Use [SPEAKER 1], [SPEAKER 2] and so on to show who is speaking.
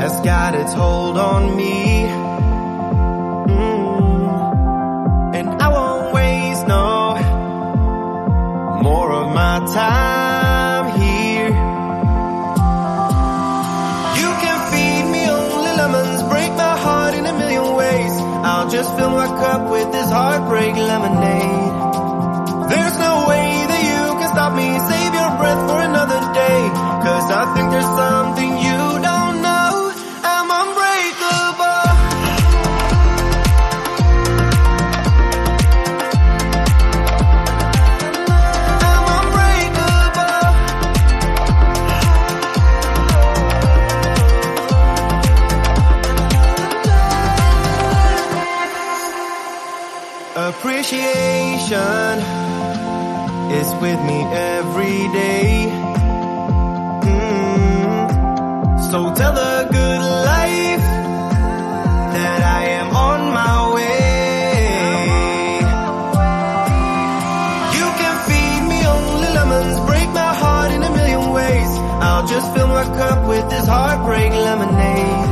[SPEAKER 1] has got its hold on me. And I won't waste no more of my time here. You can feed me only lemons, break my heart in a million ways. I'll just fill my cup with this heartbreak lemonade. There's no way that you can stop me, save your breath for another day. 'Cause I think there's something you don't know. I'm unbreakable. I'm unbreakable. Appreciation is with me every day. So tell the good life that I am on my way. You can feed me only lemons, break my heart in a million ways. I'll just fill my cup with this heartbreak lemonade.